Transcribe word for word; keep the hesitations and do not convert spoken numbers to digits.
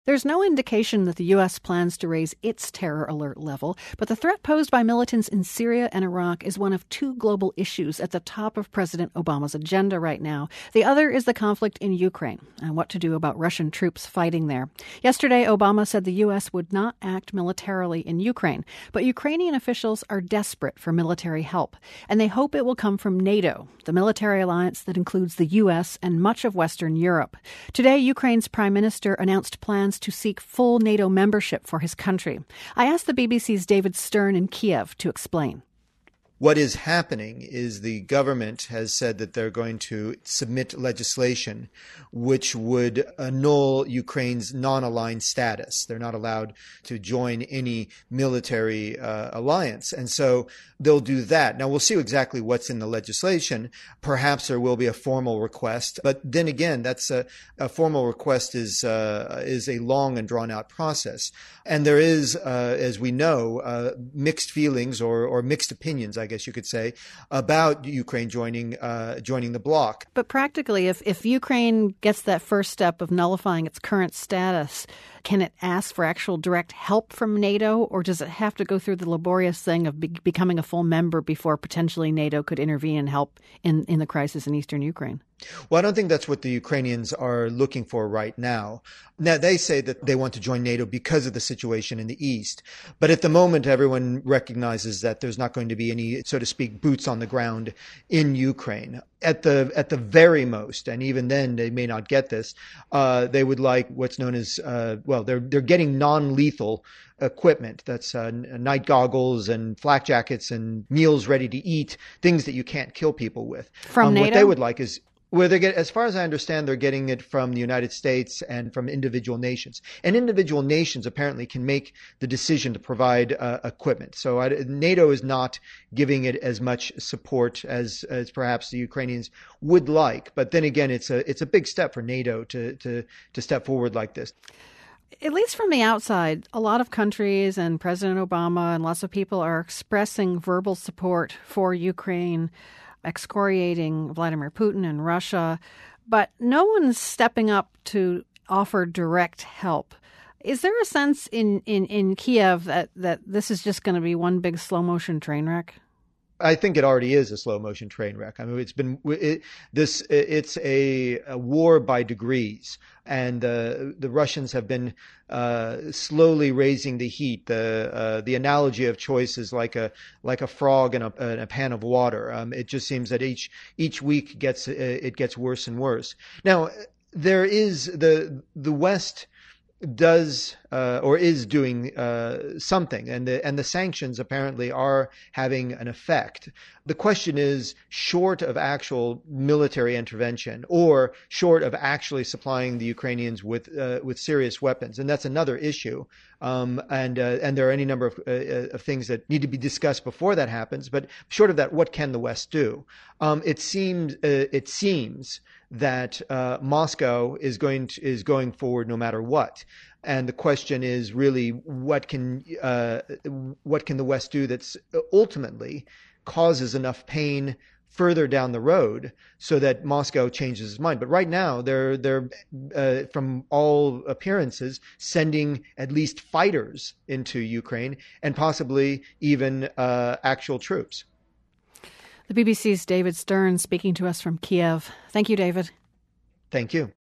There's no indication that the U S plans to raise its terror alert level, but the threat posed by militants in Syria and Iraq is one of two global issues at the top of President Obama's agenda right now. The other is the conflict in Ukraine and what to do about Russian troops fighting there. Yesterday, Obama said the U S would not act militarily in Ukraine, but Ukrainian officials are desperate for military help, and they hope it will come from NATO, the military alliance that includes the U S and much of Western Europe. Today, Ukraine's prime minister announced plans to seek full NATO membership for his country. I asked the B B C's David Stern in Kiev to explain. What is happening is the government has said that they're going to submit legislation which would annul Ukraine's non-aligned status. They're not allowed to join any military uh, alliance. And so they'll do that. Now, we'll see exactly what's in the legislation. Perhaps there will be a formal request. But then again, that's a, a formal request is uh, is a long and drawn-out process. And there is, uh, as we know, uh, mixed feelings or, or mixed opinions, I I guess you could say, about Ukraine joining uh, joining the bloc. But practically, if, if Ukraine gets that first step of nullifying its current status, can it ask for actual direct help from NATO, or does it have to go through the laborious thing of be- becoming a full member before potentially NATO could intervene and help in, in the crisis in eastern Ukraine? Well, I don't think that's what the Ukrainians are looking for right now. Now, they say that they want to join NATO because of the situation in the east. But at the moment, everyone recognizes that there's not going to be any, so to speak, boots on the ground in Ukraine. At the at the very most, and even then they may not get this, uh, they would like what's known as, uh, well, they're they're getting non-lethal equipment. That's uh, night goggles and flak jackets and meals ready to eat, things that you can't kill people with. From um, NATO? What they would like is... Well, they get, as far as I understand, they're getting it from the United States and from individual nations. And individual nations apparently can make the decision to provide uh, equipment. So I, NATO is not giving it as much support as, as perhaps the Ukrainians would like. But then again, it's a it's a big step for NATO to to to step forward like this. At least from the outside, a lot of countries and President Obama and lots of people are expressing verbal support for Ukraine, excoriating Vladimir Putin and Russia, but no one's stepping up to offer direct help. Is there a sense in, in, in Kiev that, that this is just going to be one big slow-motion train wreck? I think it already is a slow motion train wreck. I mean, it's been it, this. It's a, a war by degrees, and uh, the Russians have been uh, slowly raising the heat. The uh, the analogy of choice is like a like a frog in a, in a pan of water. Um, it just seems that each each week gets uh, it gets worse and worse. Now, there is the the West does uh, or is doing uh, something, and the and the sanctions apparently are having an effect. The question is, short of actual military intervention or short of actually supplying the Ukrainians with uh, with serious weapons, and that's another issue. Um, and uh, and there are any number of, uh, of things that need to be discussed before that happens. But short of that, what can the West do? Um, it seems uh, it seems that uh, Moscow is going to, is going forward no matter what. And the question is really, what can uh, what can the West do that's ultimately causes enough pain further down the road so that Moscow changes its mind? But right now, they're they're uh, from all appearances sending at least fighters into Ukraine and possibly even uh, actual troops. The B B C's David Stern speaking to us from Kiev. Thank you, David. Thank you.